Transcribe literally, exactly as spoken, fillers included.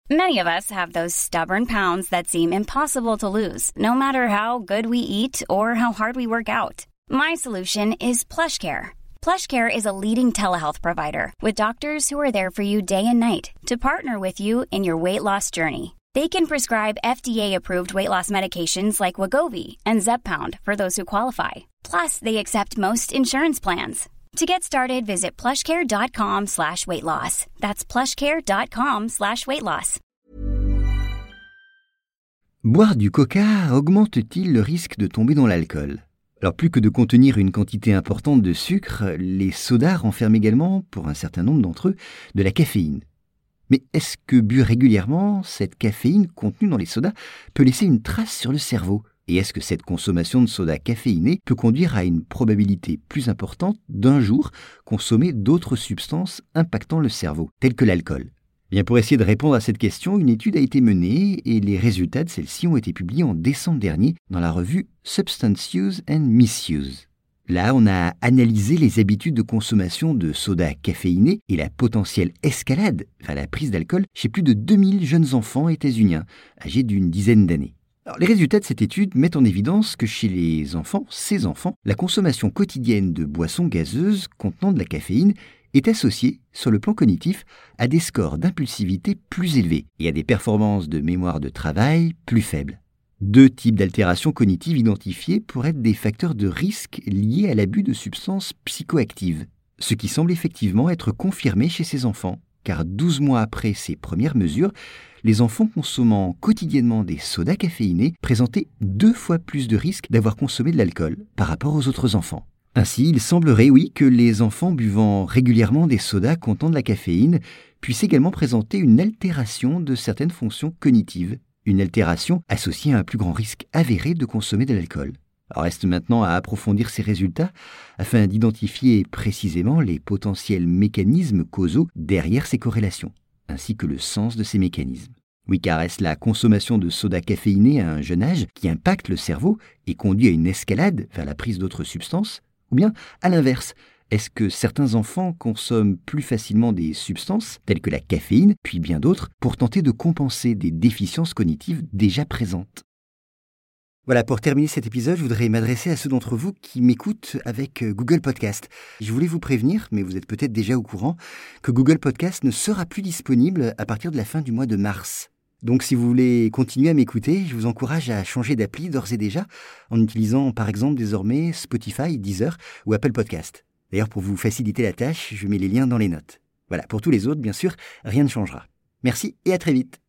Many of us have those stubborn pounds that seem impossible to lose, no matter how good we eat or how hard we work out. My solution is PlushCare. PlushCare is a leading telehealth provider with doctors who are there for you day and night to partner with you in your weight loss journey. They can prescribe F D A-approved weight loss medications like Wegovy and Zepbound for those who qualify. Plus, they accept most insurance plans. To get started, visit plushcare.com slash weight loss. That's plushcare.com slash weight loss. Boire du coca augmente-t-il le risque de tomber dans l'alcool ? Alors plus que de contenir une quantité importante de sucre, les sodas renferment également, pour un certain nombre d'entre eux, de la caféine. Mais est-ce que bu régulièrement, cette caféine contenue dans les sodas peut laisser une trace sur le cerveau ? Et est-ce que cette consommation de soda caféinée peut conduire à une probabilité plus importante d'un jour consommer d'autres substances impactant le cerveau, telles que l'alcool ? Bien, pour essayer de répondre à cette question, une étude a été menée et les résultats de celle-ci ont été publiés en décembre dernier dans la revue Substance Use and Misuse. Là, on a analysé les habitudes de consommation de soda caféinés et la potentielle escalade vers la prise d'alcool chez plus de deux mille jeunes enfants états-uniens, âgés d'une dizaine d'années. Alors, les résultats de cette étude mettent en évidence que chez les enfants, ces enfants, la consommation quotidienne de boissons gazeuses contenant de la caféine est associée, sur le plan cognitif, à des scores d'impulsivité plus élevés et à des performances de mémoire de travail plus faibles. Deux types d'altérations cognitives identifiées pourraient être des facteurs de risque liés à l'abus de substances psychoactives, ce qui semble effectivement être confirmé chez ces enfants, car douze mois après ces premières mesures, les enfants consommant quotidiennement des sodas caféinés présentaient deux fois plus de risques d'avoir consommé de l'alcool par rapport aux autres enfants. Ainsi, il semblerait, oui, que les enfants buvant régulièrement des sodas contenant de la caféine puissent également présenter une altération de certaines fonctions cognitives, une altération associée à un plus grand risque avéré de consommer de l'alcool. Alors reste maintenant à approfondir ces résultats afin d'identifier précisément les potentiels mécanismes causaux derrière ces corrélations, ainsi que le sens de ces mécanismes. Oui, car est-ce la consommation de soda caféinés à un jeune âge qui impacte le cerveau et conduit à une escalade vers la prise d'autres substances ? Ou bien, à l'inverse, est-ce que certains enfants consomment plus facilement des substances, telles que la caféine, puis bien d'autres, pour tenter de compenser des déficiences cognitives déjà présentes ? Voilà, pour terminer cet épisode, je voudrais m'adresser à ceux d'entre vous qui m'écoutent avec Google Podcast. Je voulais vous prévenir, mais vous êtes peut-être déjà au courant, que Google Podcast ne sera plus disponible à partir de la fin du mois de mars. Donc si vous voulez continuer à m'écouter, je vous encourage à changer d'appli d'ores et déjà en utilisant par exemple désormais Spotify, Deezer ou Apple Podcast. D'ailleurs, pour vous faciliter la tâche, je mets les liens dans les notes. Voilà, pour tous les autres, bien sûr, rien ne changera. Merci et à très vite.